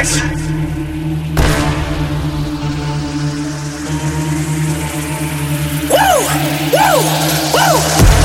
Facts. Woo! Woo! Woo!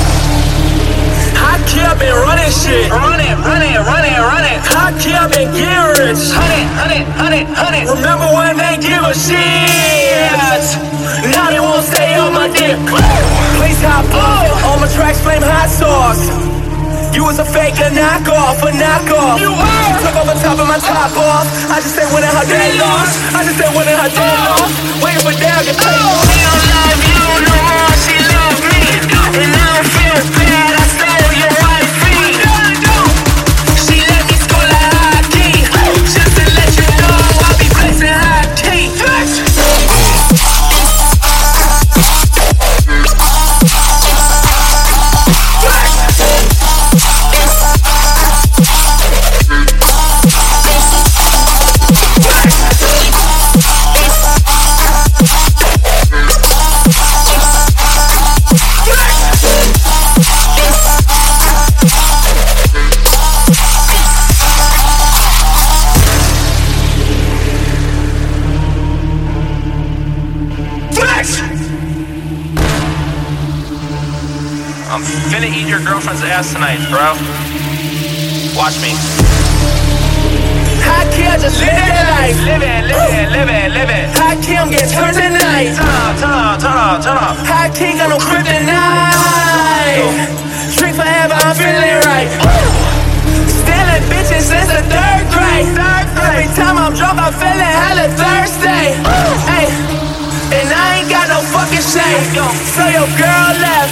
Hot key, I've been running shit. Running. Hot key, I've been getting rich. Honey. Remember when they give a shit? Now they won't stay on my dick. Please hop on my tracks, flame hot sauce. You was a fake, a knockoff. You are. Took off the top of my top off. I just ain't winning her day lost. Waiting for Dad to pay off. She don't love you no more, she love me. And I don't feel bad, I stole your wifey. She let me score like hockey. Just to let you know I'll be blessing hockey. I'm finna eat your girlfriend's ass tonight, bro. Watch me. Hot key, I just live that life. Live it. Hot key, I'm getting turned tonight. Turn off. Hot key, got no kryptonite. Drink forever, I'm feeling right. Stealing bitches since the third grade. Every time I'm drunk, I'm feeling hella thirsty. Hey, and I ain't got no fucking shame. So your girl left.